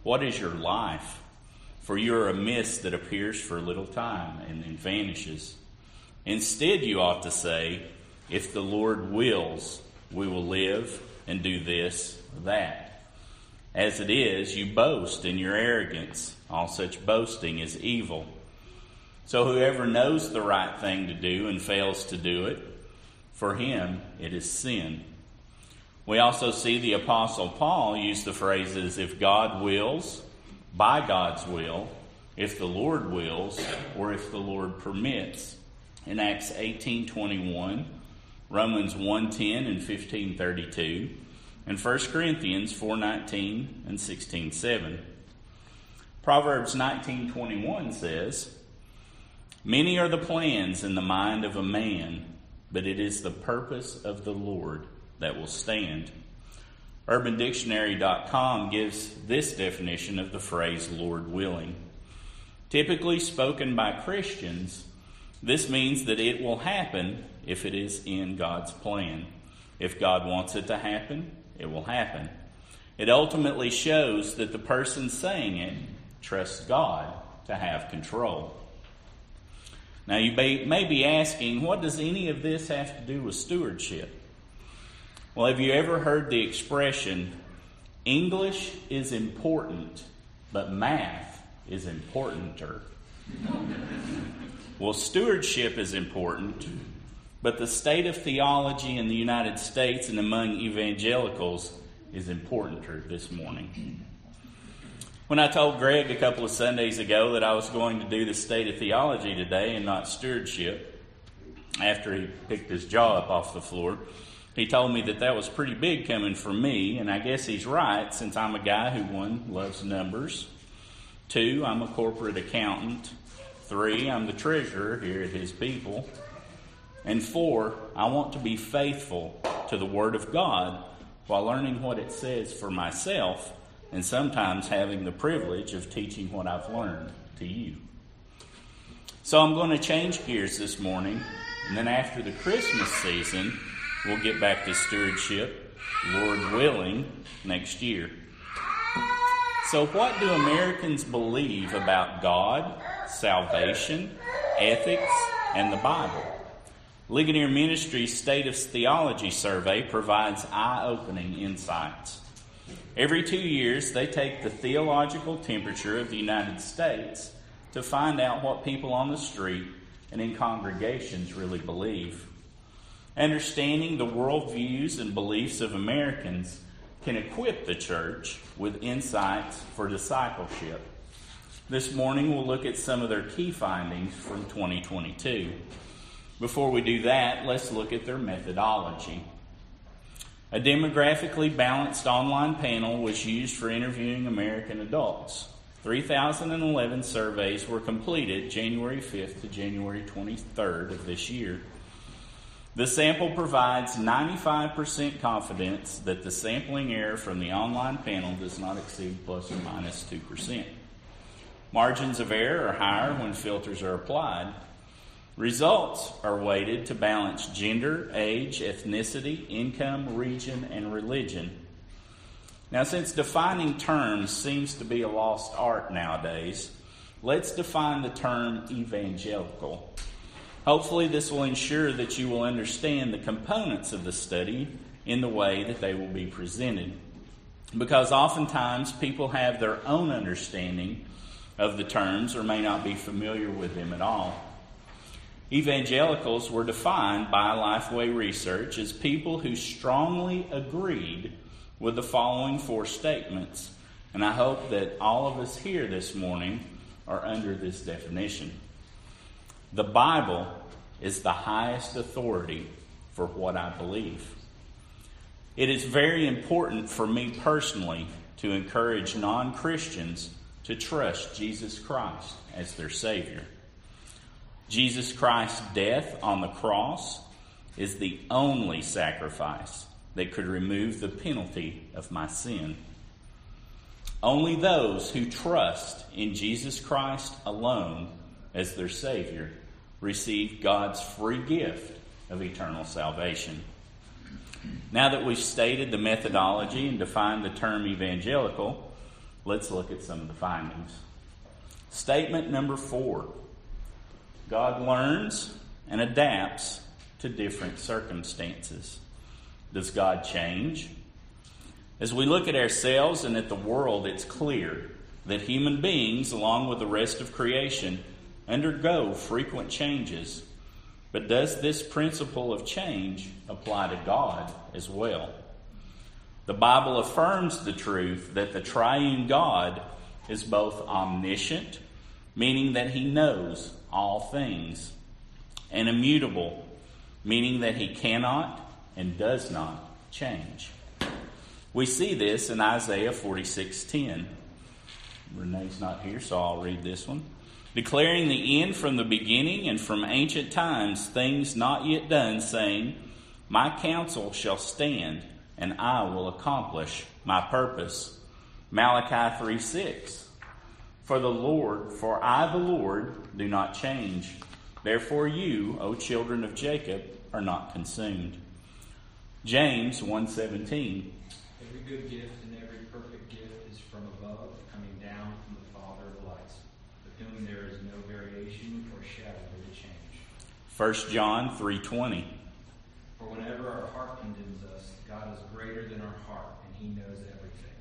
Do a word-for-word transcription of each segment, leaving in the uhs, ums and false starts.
What is your life? For you are a mist that appears for a little time and then vanishes. Instead, you ought to say, if the Lord wills, we will live and do this or that. As it is, you boast in your arrogance. All such boasting is evil. So whoever knows the right thing to do and fails to do it, for him it is sin. We also see the Apostle Paul use the phrases, if God wills, by God's will, if the Lord wills, or if the Lord permits, in Acts eighteen twenty-one, Romans one ten and fifteen thirty-two, and First Corinthians four nineteen and sixteen seven. Proverbs nineteen twenty-one says, many are the plans in the mind of a man, but it is the purpose of the Lord that will stand. Urban Dictionary dot com gives this definition of the phrase Lord willing. Typically spoken by Christians, this means that it will happen if it is in God's plan. If God wants it to happen, it will happen. It ultimately shows that the person saying it trusts God to have control. Now you may, may be asking, what does any of this have to do with stewardship? Well, have you ever heard the expression, English is important, but math is importanter? Well, stewardship is important, but the state of theology in the United States and among evangelicals is importanter this morning. When I told Greg a couple of Sundays ago that I was going to do the state of theology today and not stewardship, after he picked his jaw up off the floor, he told me that that was pretty big coming from me, and I guess he's right, since I'm a guy who, one, loves numbers. Two, I'm a corporate accountant. Three, I'm the treasurer here at His People. And four, I want to be faithful to the Word of God while learning what it says for myself, and sometimes having the privilege of teaching what I've learned to you. So I'm going to change gears this morning, and then after the Christmas season, we'll get back to stewardship, Lord willing, next year. So what do Americans believe about God, salvation, ethics, and the Bible? Ligonier Ministries' State of Theology survey provides eye-opening insights. Every two years, they take the theological temperature of the United States to find out what people on the street and in congregations really believe. Understanding the worldviews and beliefs of Americans can equip the church with insights for discipleship. This morning, we'll look at some of their key findings from twenty twenty-two. Before we do that, let's look at their methodology. A demographically balanced online panel was used for interviewing American adults. three thousand eleven surveys were completed January fifth to January twenty-third of this year. The sample provides ninety-five percent confidence that the sampling error from the online panel does not exceed plus or minus two percent. Margins of error are higher when filters are applied. Results are weighted to balance gender, age, ethnicity, income, region, and religion. Now, since defining terms seems to be a lost art nowadays, let's define the term evangelical. Hopefully, this will ensure that you will understand the components of the study in the way that they will be presented. Because oftentimes, people have their own understanding of the terms or may not be familiar with them at all. Evangelicals were defined by Lifeway Research as people who strongly agreed with the following four statements, and I hope that all of us here this morning are under this definition. The Bible is the highest authority for what I believe. It is very important for me personally to encourage non-Christians to trust Jesus Christ as their Savior. Jesus Christ's death on the cross is the only sacrifice that could remove the penalty of my sin. Only those who trust in Jesus Christ alone as their Savior receive God's free gift of eternal salvation. Now that we've stated the methodology and defined the term evangelical, Let's look at some of the findings. Statement number four. God learns and adapts to different circumstances. Does God change? As we look at ourselves and at the world, it's clear that human beings, along with the rest of creation, undergo frequent changes. But does this principle of change apply to God as well? The Bible affirms the truth that the triune God is both omniscient, meaning that he knows all things, and immutable, meaning that he cannot and does not change. We see this in Isaiah forty-six ten. Renee's not here, so I'll read this one. Declaring the end from the beginning and from ancient times, things not yet done, saying, my counsel shall stand, and I will accomplish my purpose. Malachi three six. For the Lord, for I the Lord do not change. Therefore you, O children of Jacob, are not consumed. James one seventeen. Every good gift and every perfect gift is from above, coming down from the Father of lights, with whom there is no variation or shadow of change. First John three twenty. For whenever our heart condemns us, God is greater than our heart, and he knows everything.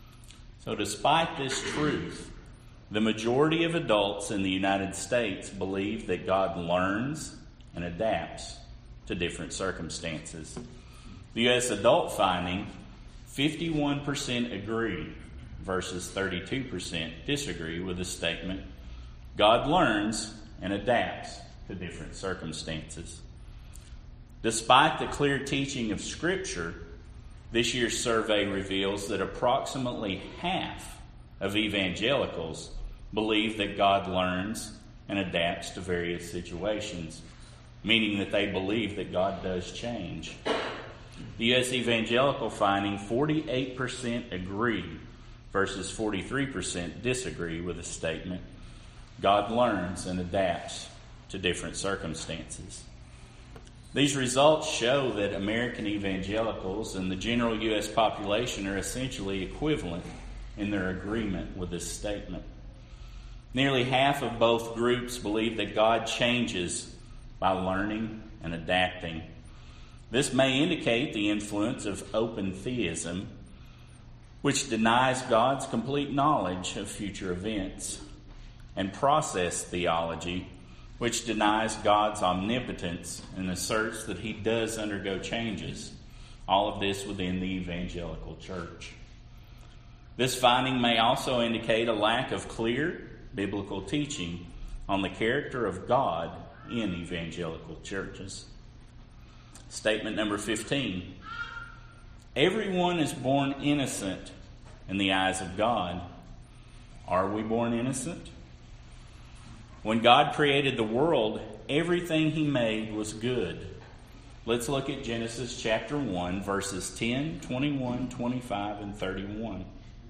So despite this truth, the majority of adults in the United States believe that God learns and adapts to different circumstances. The U S adult finding, fifty-one percent agree versus thirty-two percent disagree with the statement, God learns and adapts to different circumstances. Despite the clear teaching of Scripture, this year's survey reveals that approximately half of evangelicals believe that God learns and adapts to various situations, meaning that they believe that God does change. The U S evangelical finding, forty-eight percent agree versus forty-three percent disagree with the statement, God learns and adapts to different circumstances. These results show that American evangelicals and the general U S population are essentially equivalent in their agreement with this statement. Nearly half of both groups believe that God changes by learning and adapting. This may indicate the influence of open theism, which denies God's complete knowledge of future events, and process theology, which denies God's omnipotence and asserts that he does undergo changes. All of this within the evangelical church. This finding may also indicate a lack of clear biblical teaching on the character of God in evangelical churches. Statement number fifteen. Everyone is born innocent in the eyes of God. Are we born innocent? When God created the world, everything he made was good. Let's look at Genesis chapter one, verses ten, twenty-one, twenty-five, and thirty-one.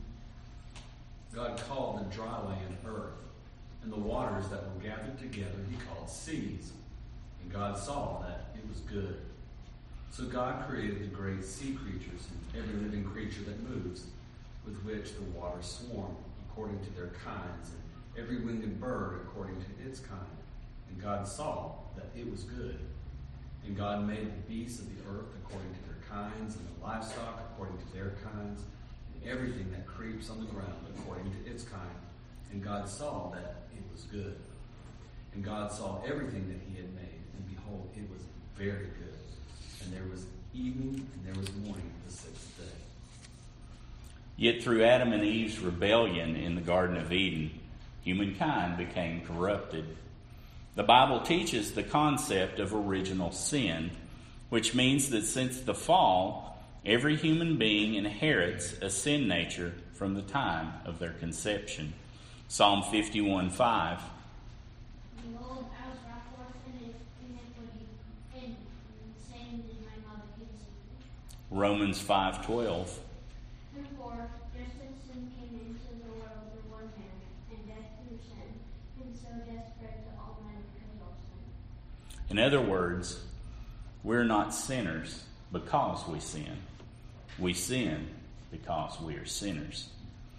God called the dry land earth, and the waters that were gathered together he called seas. And God saw that it was good. So God created the great sea creatures and every living creature that moves, with which the waters swarm, according to their kinds, and every winged bird according to its kind. And God saw that it was good. And God made the beasts of the earth according to their kinds, and the livestock according to their kinds, and everything that creeps on the ground according to its kind. And God saw that it was good. And God saw everything that he had made, and behold, it was very good. And there was evening, and there was morning the sixth day. Yet through Adam and Eve's rebellion in the Garden of Eden, humankind became corrupted. The Bible teaches the concept of original sin, which means that since the fall, every human being inherits a sin nature from the time of their conception. Psalm fifty-one five. Behold, I was brought forth in iniquity, and the same did my mother conceive. Romans five twelve. Therefore, just as sin came into the world through one man, and death through sin, and so death spread to all men because of sin. In other words, we're not sinners because we sin. We sin because we are sinners.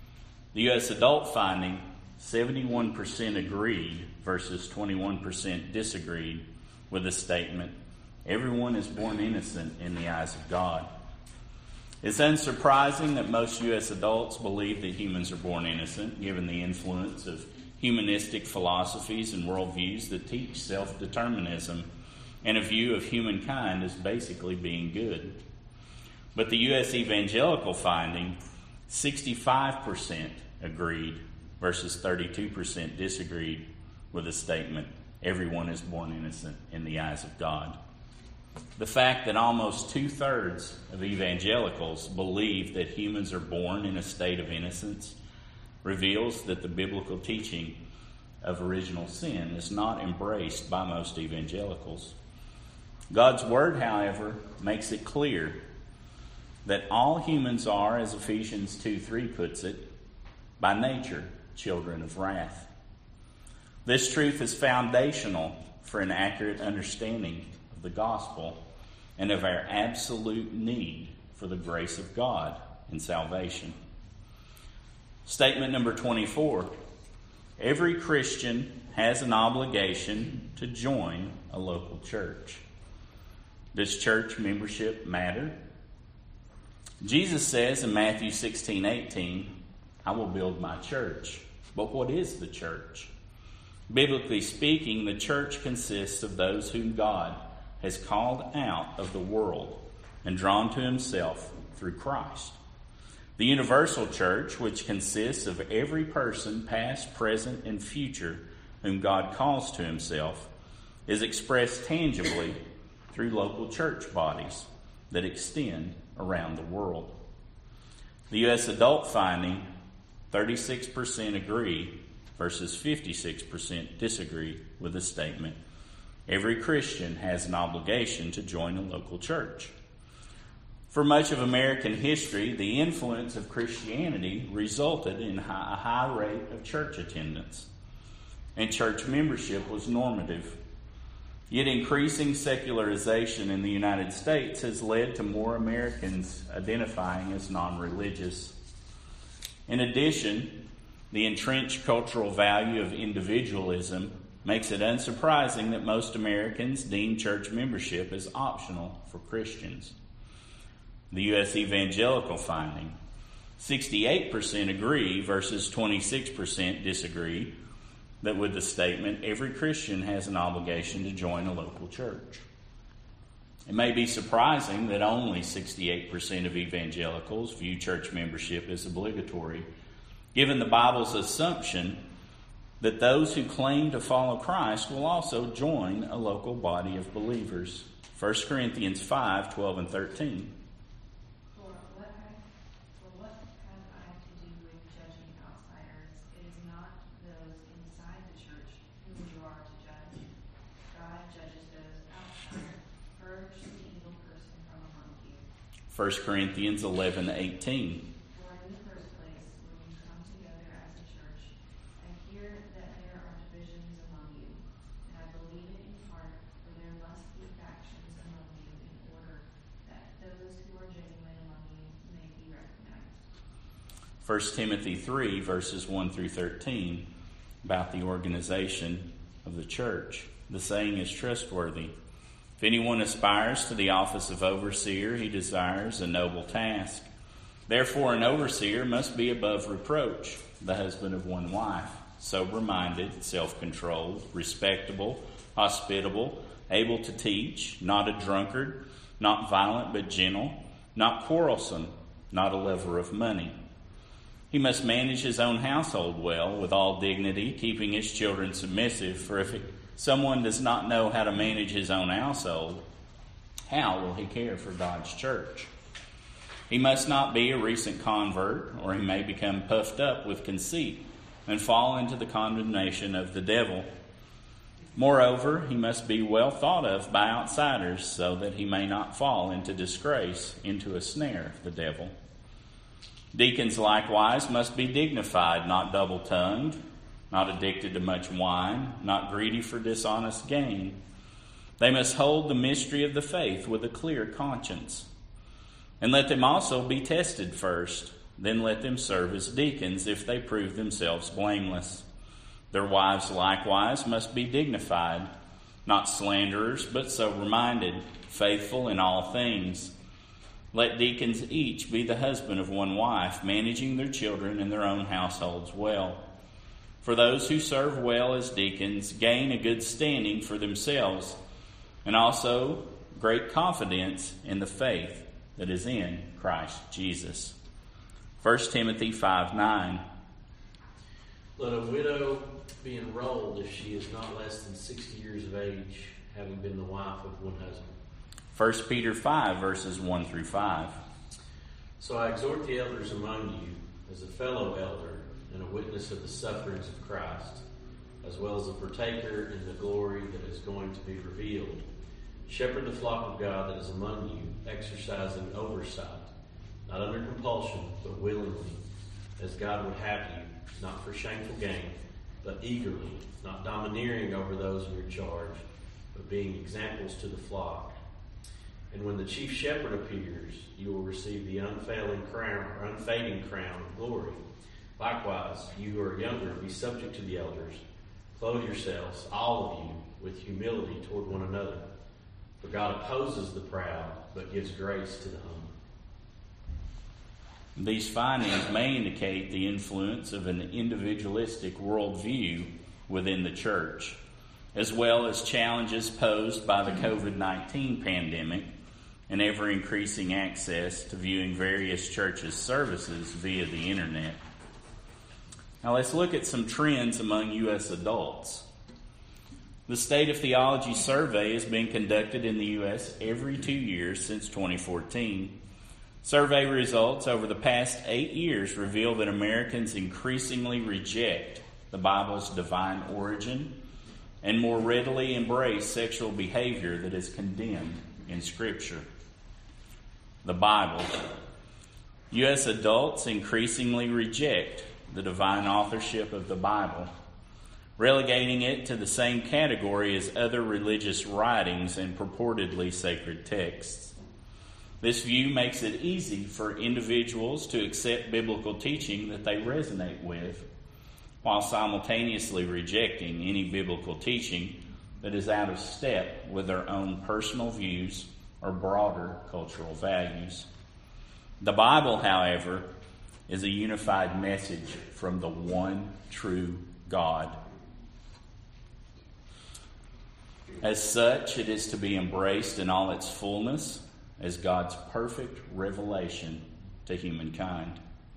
The U S adult finding, seventy-one percent agreed versus twenty-one percent disagreed with the statement, everyone is born innocent in the eyes of God. It's unsurprising that most U S adults believe that humans are born innocent, given the influence of humanistic philosophies and worldviews that teach self-determinism and a view of humankind as basically being good. But the U S evangelical finding, sixty-five percent agreed versus thirty-two percent disagreed with the statement, everyone is born innocent in the eyes of God. The fact that almost two-thirds of evangelicals believe that humans are born in a state of innocence reveals that the biblical teaching of original sin is not embraced by most evangelicals. God's word, however, makes it clear that all humans are, as Ephesians two three puts it, by nature, children of wrath. This truth is foundational for an accurate understanding of the gospel and of our absolute need for the grace of God in salvation. Statement number twenty-four. Every Christian has an obligation to join a local church. Does church membership matter? Jesus says in Matthew sixteen eighteen, I will build my church. But what is the church? Biblically speaking, the church consists of those whom God has called out of the world and drawn to himself through Christ. The universal church, which consists of every person, past, present, and future, whom God calls to himself, is expressed tangibly through local church bodies that extend around the world. The U S adult finding, thirty-six percent agree versus fifty-six percent disagree with the statement, every Christian has an obligation to join a local church. For much of American history, the influence of Christianity resulted in a high rate of church attendance, and church membership was normative. Yet increasing secularization in the United States has led to more Americans identifying as non-religious. In addition, the entrenched cultural value of individualism makes it unsurprising that most Americans deem church membership as optional for Christians. The U S evangelical finding, sixty-eight percent agree versus twenty-six percent disagree that with the statement, every Christian has an obligation to join a local church. It may be surprising that only sixty-eight percent of evangelicals view church membership as obligatory, given the Bible's assumption that those who claim to follow Christ will also join a local body of believers. First Corinthians five, twelve and thirteen. For what, I, for what have I to do with judging outsiders? It is not those inside the church whom you are to judge. God judges those outside. Purge the evil person from among you. First Corinthians eleven, eighteen. For in the first place, when you come together as a church, I hear that there are divisions among you, and I believe it in part, for there must be factions among you in order that those who are genuine among you may be recognized. First Timothy three, verses one through thirteen, about the organization of the church. The saying is trustworthy. If anyone aspires to the office of overseer, he desires a noble task. Therefore, an overseer must be above reproach, the husband of one wife, sober-minded, self-controlled, respectable, hospitable, able to teach, not a drunkard, not violent but gentle, not quarrelsome, not a lover of money. He must manage his own household well, with all dignity, keeping his children submissive, for if it, someone does not know how to manage his own household, how will he care for God's church? He must not be a recent convert, or he may become puffed up with conceit and fall into the condemnation of the devil. Moreover, he must be well thought of by outsiders, so that he may not fall into disgrace, into a snare of the devil. Deacons likewise must be dignified, not double-tongued, not addicted to much wine, not greedy for dishonest gain. They must hold the mystery of the faith with a clear conscience. And let them also be tested first, then let them serve as deacons if they prove themselves blameless. Their wives likewise must be dignified, not slanderers, but sober-minded, faithful in all things. Let deacons each be the husband of one wife, managing their children and their own households well. For those who serve well as deacons gain a good standing for themselves, and also great confidence in the faith that is in Christ Jesus. First Timothy five nine. Let a widow be enrolled if she is not less than sixty years of age, having been the wife of one husband. First Peter five, verses one through five. So I exhort the elders among you, as a fellow elder and a witness of the sufferings of Christ, as well as a partaker in the glory that is going to be revealed. Shepherd the flock of God that is among you, exercising oversight, not under compulsion, but willingly, as God would have you, not for shameful gain, but eagerly, not domineering over those in your charge, but being examples to the flock. And when the chief shepherd appears, you will receive the unfailing crown or unfading crown of glory. Likewise, you who are younger, be subject to the elders. Clothe yourselves, all of you, with humility toward one another. For God opposes the proud, but gives grace to the humble. These findings may indicate the influence of an individualistic worldview within the church, as well as challenges posed by the covid nineteen pandemic and ever-increasing access to viewing various churches' services via the internet. Now let's look at some trends among U S adults. The State of Theology survey has been conducted in the U S every two years since twenty fourteen. Survey results over the past eight years reveal that Americans increasingly reject the Bible's divine origin and more readily embrace sexual behavior that is condemned in Scripture. The Bible. U S adults increasingly reject the divine authorship of the Bible, relegating it to the same category as other religious writings and purportedly sacred texts. This view makes it easy for individuals to accept biblical teaching that they resonate with, while simultaneously rejecting any biblical teaching that is out of step with their own personal views or broader cultural values. The Bible, however, is a unified message from the one true God. As such, it is to be embraced in all its fullness as God's perfect revelation to humankind.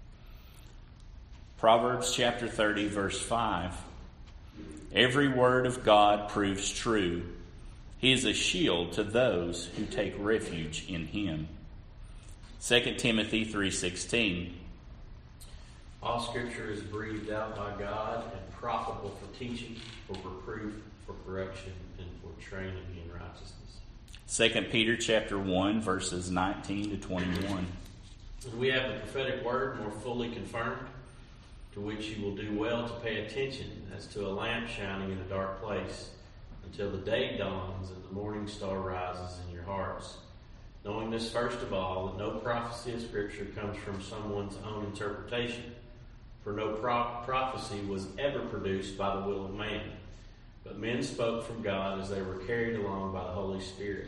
Proverbs chapter thirty, verse five. Every word of God proves true. He is a shield to those who take refuge in him. Second Timothy three sixteen. All Scripture is breathed out by God and profitable for teaching, for reproof, for correction, and for training in righteousness. Second Peter chapter one, verses nineteen to twenty-one. And we have the prophetic word more fully confirmed, to which you will do well to pay attention as to a lamp shining in a dark place, until the day dawns and the morning star rises in your hearts. Knowing this first of all, that no prophecy of Scripture comes from someone's own interpretation. For no pro- prophecy was ever produced by the will of man, but men spoke from God as they were carried along by the Holy Spirit.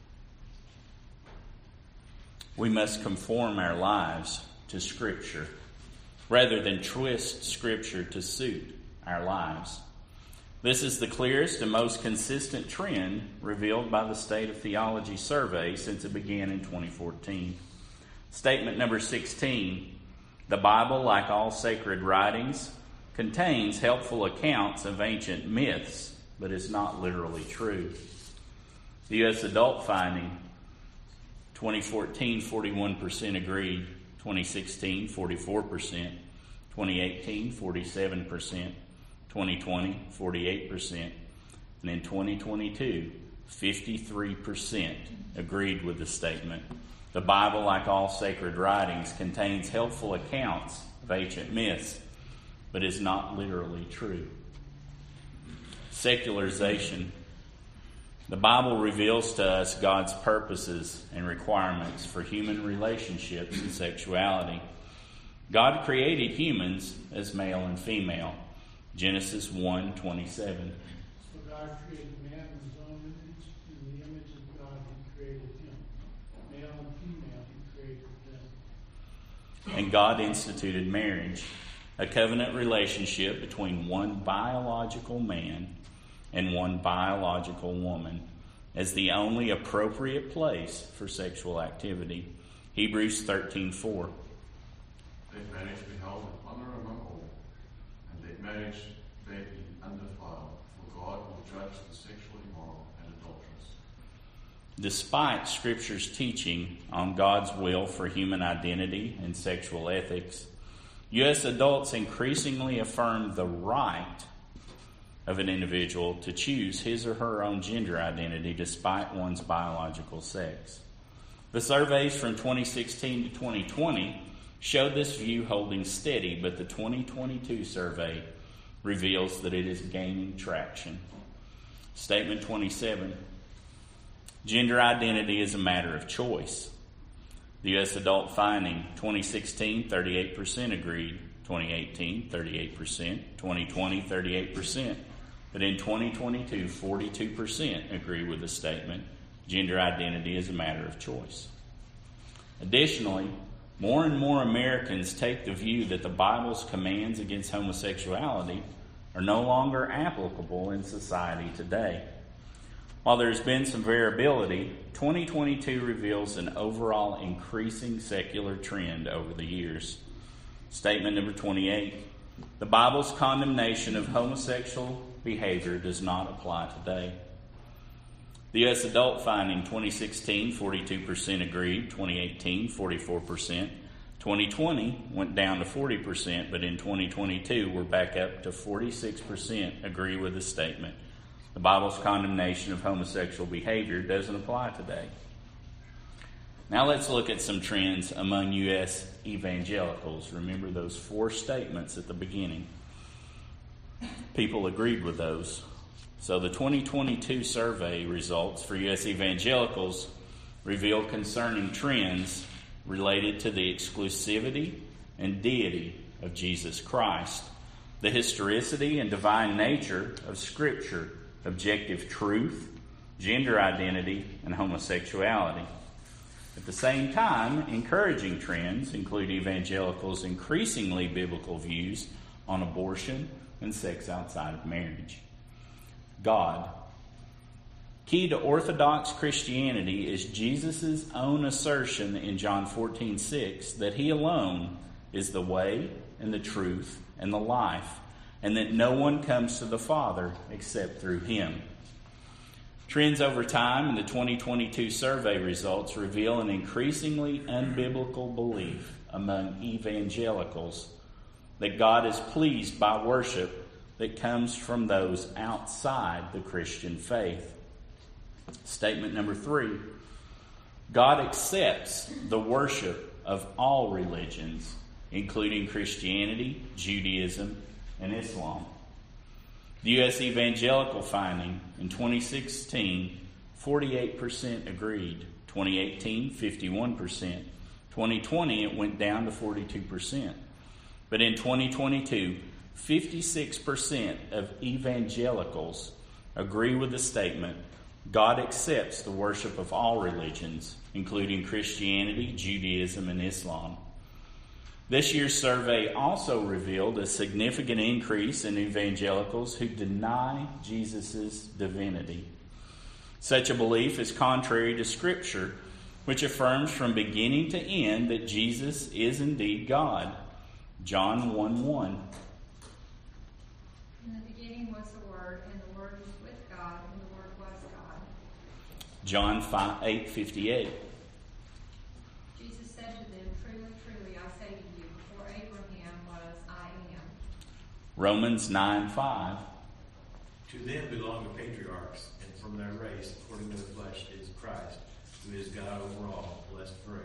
We must conform our lives to Scripture, rather than twist Scripture to suit our lives. This is the clearest and most consistent trend revealed by the State of Theology survey since it began in twenty fourteen. Statement number sixteen. The Bible, like all sacred writings, contains helpful accounts of ancient myths, but is not literally true. The U S adult finding, twenty fourteen, forty-one percent agreed. twenty sixteen, forty-four percent. twenty eighteen, forty-seven percent. twenty twenty, forty-eight percent. And in twenty twenty-two, fifty-three percent agreed with the statement. The Bible, like all sacred writings, contains helpful accounts of ancient myths, but is not literally true. Secularization. The Bible reveals to us God's purposes and requirements for human relationships and sexuality. God created humans as male and female. Genesis one twenty-seven. So God created man in his own image. In the image of God he created him. Male and female he created them. And God instituted marriage, a covenant relationship between one biological man and one biological woman, as the only appropriate place for sexual activity. Hebrews thirteen four. Let marriage be held in honor among all, and let marriage be undefiled, for God will judge the sexually immoral and adulterous. Despite Scripture's teaching on God's will for human identity and sexual ethics, U S adults increasingly affirm the right of an individual to choose his or her own gender identity despite one's biological sex. The surveys from twenty sixteen to twenty twenty showed this view holding steady, but the twenty twenty-two survey reveals that it is gaining traction. Statement twenty-seven. Gender identity is a matter of choice. The U S adult finding, twenty sixteen, thirty-eight percent agreed. twenty eighteen, thirty-eight percent. twenty twenty, thirty-eight percent. But in twenty twenty-two, forty-two percent agree with the statement, gender identity is a matter of choice. Additionally, more and more Americans take the view that the Bible's commands against homosexuality are no longer applicable in society today. While there's been some variability, twenty twenty-two reveals an overall increasing secular trend over the years. Statement number twenty-eight. The Bible's condemnation of homosexual behavior does not apply today. The U S adult finding, twenty sixteen, forty-two percent agreed. twenty eighteen, forty-four percent. twenty twenty went down to forty percent, but in twenty twenty-two we're back up to forty-six percent agree with the statement. The Bible's condemnation of homosexual behavior doesn't apply today. Now let's look at some trends among U S evangelicals. Remember those four statements at the beginning. People agreed with those. So the twenty twenty-two survey results for U S evangelicals reveal concerning trends related to the exclusivity and deity of Jesus Christ, the historicity and divine nature of Scripture, objective truth, gender identity, and homosexuality. At the same time, encouraging trends include evangelicals' increasingly biblical views on abortion and sex outside of marriage. God. Key to Orthodox Christianity is Jesus' own assertion in John fourteen six that he alone is the way and the truth and the life, and that no one comes to the Father except through him. Trends over time in the twenty twenty-two survey results reveal an increasingly unbiblical belief among evangelicals that God is pleased by worship that comes from those outside the Christian faith. Statement number three, God accepts the worship of all religions, including Christianity, Judaism, and Islam. The U S evangelical finding in twenty sixteen, forty-eight percent agreed. twenty eighteen, fifty-one percent. twenty twenty, it went down to forty-two percent. But in twenty twenty-two, fifty-six percent of evangelicals agree with the statement, God accepts the worship of all religions, including Christianity, Judaism, and Islam. This year's survey also revealed a significant increase in evangelicals who deny Jesus' divinity. Such a belief is contrary to Scripture, which affirms from beginning to end that Jesus is indeed God. John one one. In the beginning was the Word, and the Word was with God, and the Word was God. John eight fifty-eight. Jesus said to them, Truly, truly, I say to you, before Abraham was, I am. Romans nine five. To them belong the patriarchs, and from their race, according to the flesh, is Christ, who is God over all, blessed forever.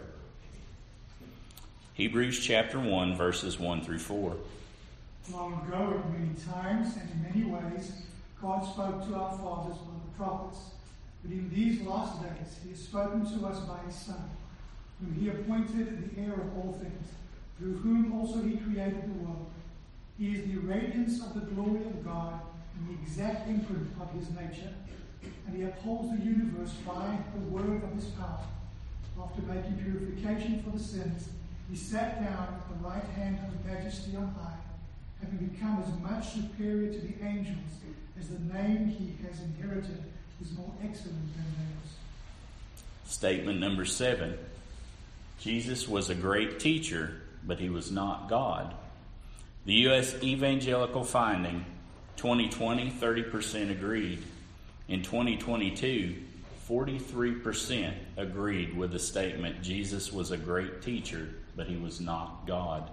Hebrews chapter one, verses one through four. Long ago, at many times and in many ways, God spoke to our fathers by the prophets. But in these last days, he has spoken to us by his Son, whom he appointed the heir of all things, through whom also he created the world. He is the radiance of the glory of God and the exact imprint of his nature, and he upholds the universe by the word of his power. After making purification for the sins, he sat down at the right hand of the majesty on high, having become as much superior to the angels as the name he has inherited is more excellent than theirs. Statement number seven. Jesus was a great teacher, but he was not God. The U S Evangelical finding, twenty twenty, thirty percent agreed. In twenty twenty-two, forty-three percent agreed with the statement, Jesus was a great teacher, but he was not God.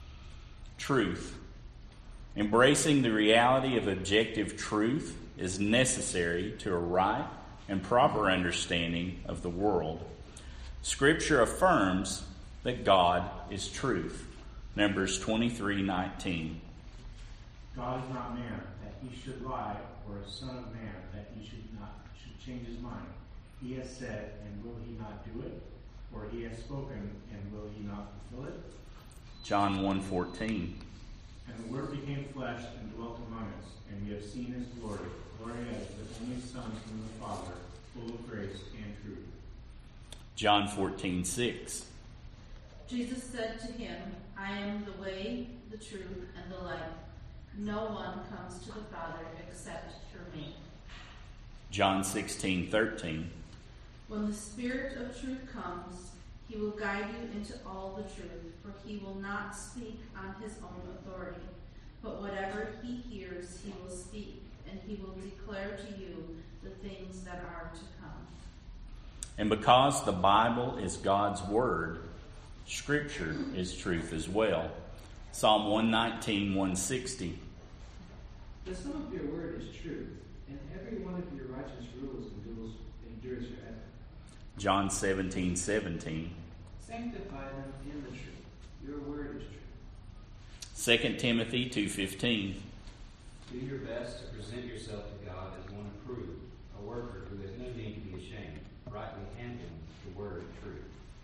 Truth. Embracing the reality of objective truth is necessary to a right and proper understanding of the world. Scripture affirms that God is truth. Numbers twenty-three nineteen. God is not man that he should lie, or a son of man that he should not should change his mind. He has said, and will he not do it? Or he has spoken, and will he not fulfill it? John one fourteen. And the Word became flesh and dwelt among us, and we have seen his glory, glory as the only Son from the Father, full of grace and truth. John fourteen six. Jesus said to him, I am the way, the truth, and the life. No one comes to the Father except through me. John sixteen thirteen. When the Spirit of truth comes, he will guide you into all the truth, for he will not speak on his own authority, but whatever he hears he will speak, and he will declare to you the things that are to come. And because the Bible is God's Word, Scripture is truth as well. Psalm one nineteen, one sixty. The sum of your word is true, and every one of your righteous rules endures, endures forever. John seventeen seventeen. Sanctify them in the truth. Your word is true. Second Timothy two fifteen. Do your best to present yourself to God as one approved, a worker who has no need to be ashamed, rightly handling the word of truth.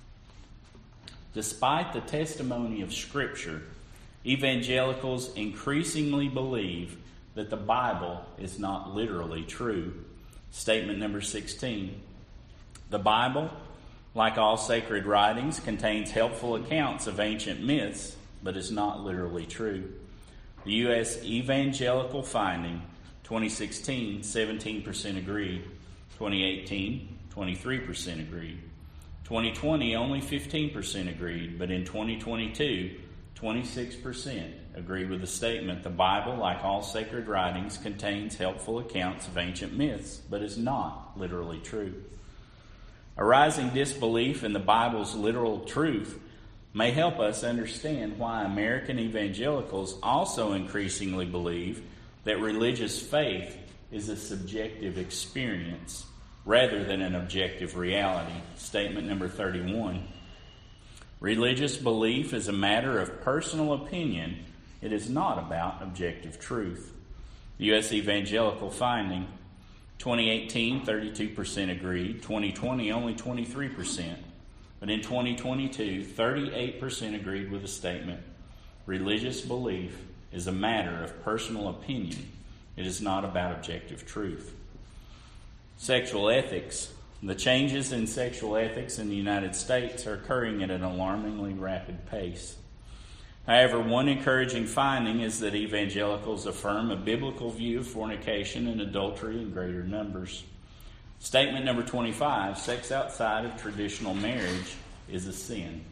Despite the testimony of Scripture, evangelicals increasingly believe that the Bible is not literally true. Statement number sixteen. The Bible, like all sacred writings, contains helpful accounts of ancient myths, but is not literally true. The U S Evangelical finding, twenty sixteen, seventeen percent agreed. twenty eighteen, twenty-three percent agreed. twenty twenty, only fifteen percent agreed, but in twenty twenty-two, twenty-six percent agreed with the statement, the Bible, like all sacred writings, contains helpful accounts of ancient myths, but is not literally true. A rising disbelief in the Bible's literal truth may help us understand why American evangelicals also increasingly believe that religious faith is a subjective experience rather than an objective reality. Statement number thirty-one. Religious belief is a matter of personal opinion. It is not about objective truth. The U S Evangelical finding, twenty eighteen, thirty-two percent agreed. twenty twenty, only twenty-three percent. But in twenty twenty-two, thirty-eight percent agreed with the statement, religious belief is a matter of personal opinion. It is not about objective truth. Sexual ethics. The changes in sexual ethics in the United States are occurring at an alarmingly rapid pace. However, one encouraging finding is that evangelicals affirm a biblical view of fornication and adultery in greater numbers. Statement number twenty-five, sex outside of traditional marriage is a sin.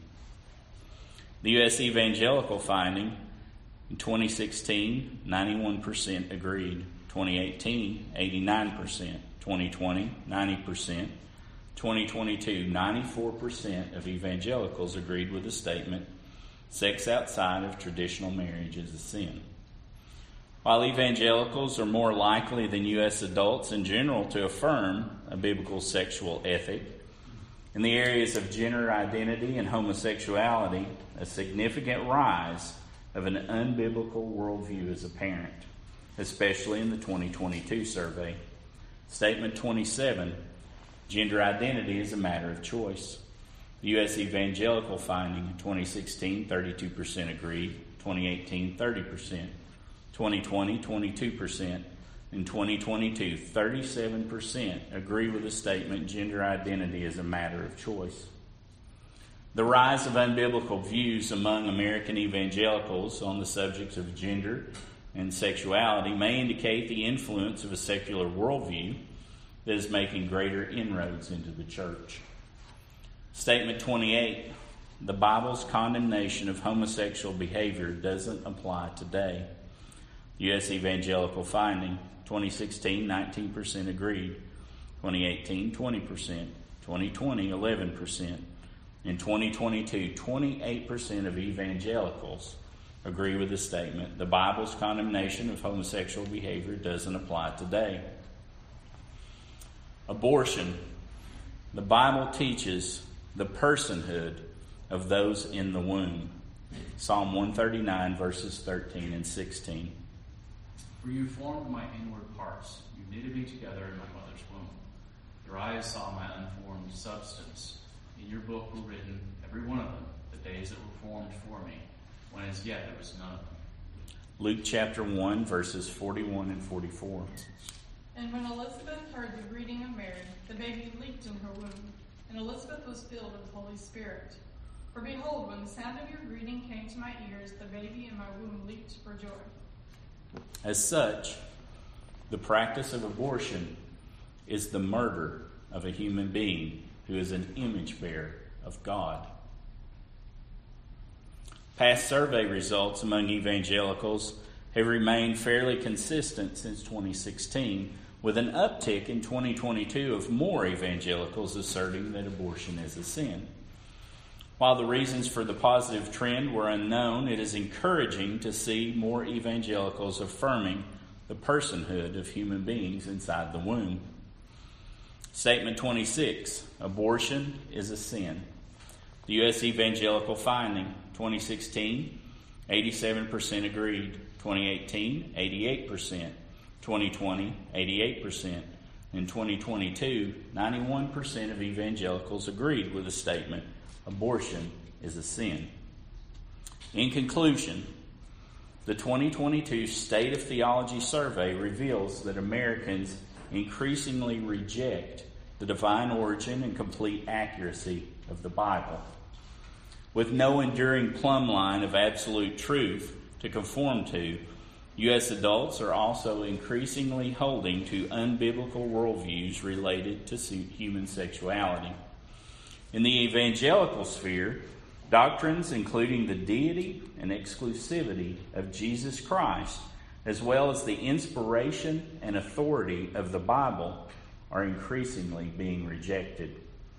The U S Evangelical finding, in twenty sixteen, ninety-one percent agreed. twenty eighteen, eighty-nine percent. twenty twenty, ninety percent. twenty twenty-two, ninety-four percent of evangelicals agreed with the statement, sex outside of traditional marriage is a sin. While evangelicals are more likely than U S adults in general to affirm a biblical sexual ethic, in the areas of gender identity and homosexuality, a significant rise of an unbiblical worldview is apparent, especially in the twenty twenty-two survey. Statement twenty-seven, gender identity is a matter of choice. The U S Evangelical finding in twenty sixteen, thirty-two percent agreed. twenty eighteen, thirty percent. twenty twenty, twenty-two percent. In twenty twenty-two, thirty-seven percent agree with the statement gender identity is a matter of choice. The rise of unbiblical views among American evangelicals on the subjects of gender and sexuality may indicate the influence of a secular worldview that is making greater inroads into the church. Statement twenty-eight, the Bible's condemnation of homosexual behavior doesn't apply today. U S Evangelical finding, twenty sixteen, nineteen percent agreed. twenty eighteen, twenty percent. twenty twenty, eleven percent. In twenty twenty-two, twenty-eight percent of evangelicals agree with the statement, the Bible's condemnation of homosexual behavior doesn't apply today. Abortion. The Bible teaches the personhood of those in the womb. Psalm one thirty-nine, verses thirteen and sixteen. For you formed my inward parts. You knitted me together in my mother's womb. Your eyes saw my unformed substance. In your book were written, every one of them, the days that were formed for me, when as yet there was none of them. Luke chapter one, verses forty-one and forty-four. And when Elizabeth heard the greeting of Mary, the baby leaped in her womb, and Elizabeth was filled with the Holy Spirit. For behold, when the sound of your greeting came to my ears, the baby in my womb leaped for joy. As such, the practice of abortion is the murder of a human being who is an image bearer of God. Past survey results among evangelicals have remained fairly consistent since twenty sixteen, with an uptick in twenty twenty-two of more evangelicals asserting that abortion is a sin. While the reasons for the positive trend were unknown, it is encouraging to see more evangelicals affirming the personhood of human beings inside the womb. Statement twenty-six, abortion is a sin. The U S Evangelical finding, twenty sixteen, eighty-seven percent agreed. twenty eighteen, eighty-eight percent. twenty twenty, eighty-eight percent. In twenty twenty-two, ninety-one percent of evangelicals agreed with the statement, abortion is a sin. In conclusion, the twenty twenty-two State of Theology survey reveals that Americans increasingly reject the divine origin and complete accuracy of the Bible. With no enduring plumb line of absolute truth to conform to, U S adults are also increasingly holding to unbiblical worldviews related to human sexuality. In the evangelical sphere, doctrines including the deity and exclusivity of Jesus Christ, as well as the inspiration and authority of the Bible, are increasingly being rejected.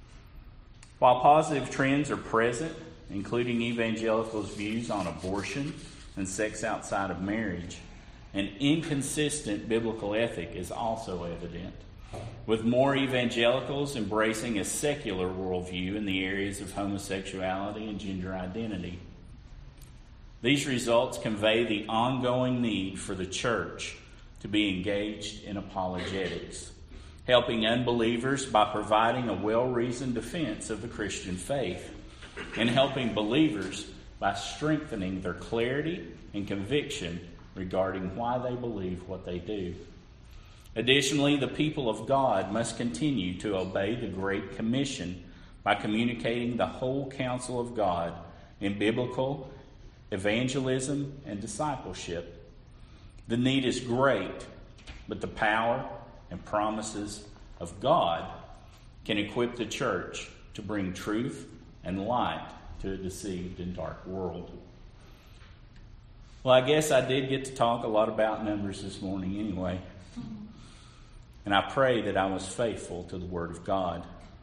While positive trends are present, including evangelicals' views on abortion and sex outside of marriage, an inconsistent biblical ethic is also evident, with more evangelicals embracing a secular worldview in the areas of homosexuality and gender identity. These results convey the ongoing need for the church to be engaged in apologetics, helping unbelievers by providing a well-reasoned defense of the Christian faith, and helping believers by strengthening their clarity and conviction regarding why they believe what they do. Additionally, the people of God must continue to obey the Great Commission by communicating the whole counsel of God in biblical evangelism and discipleship. The need is great, but the power and promises of God can equip the church to bring truth and light to a deceived and dark world. Well, I guess I did get to talk a lot about numbers this morning anyway. And I pray that I was faithful to the Word of God.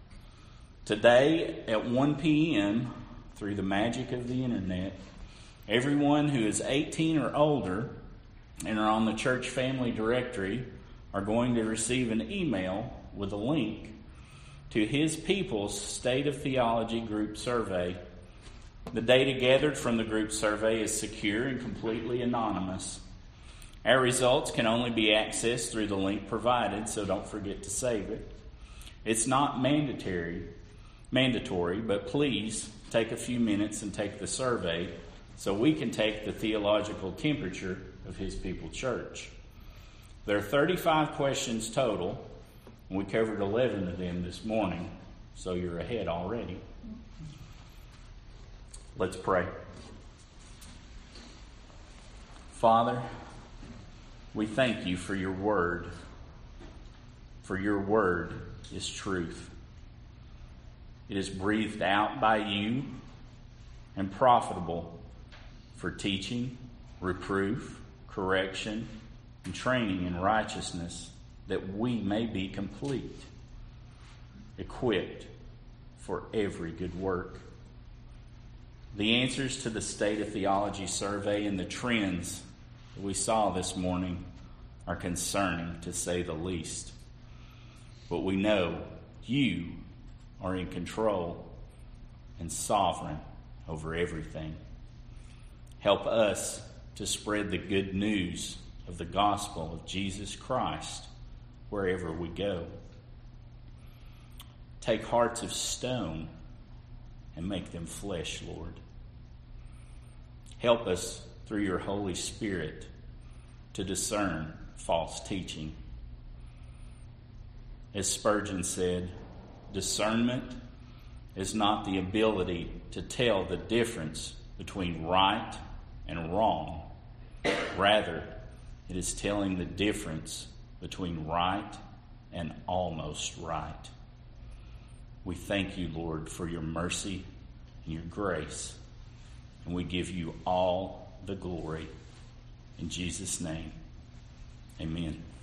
Today at one p.m., through the magic of the internet, everyone who is eighteen or older and are on the church family directory are going to receive an email with a link to His People's State of Theology group survey. The data gathered from the group survey is secure and completely anonymous. Our results can only be accessed through the link provided, so don't forget to save it. It's not mandatory, mandatory, but please take a few minutes and take the survey so we can take the theological temperature of His People Church. There are thirty-five questions total, and we covered eleven of them this morning, so you're ahead already. Let's pray. Father, we thank you for your word, for your word is truth. It is breathed out by you and profitable for teaching, reproof, correction, and training in righteousness, that we may be complete, equipped for every good work. The answers to the State of Theology survey and the trends that we saw this morning are concerning, to say the least. But we know you are in control and sovereign over everything. Help us to spread the good news of the gospel of Jesus Christ wherever we go. Take hearts of stone and make them flesh, Lord. Help us through your Holy Spirit to discern false teaching. As Spurgeon said, discernment is not the ability to tell the difference between right and wrong. Rather, it is telling the difference between right and almost right. We thank you, Lord, for your mercy and your grace, and we give you all the glory. In Jesus' name, amen.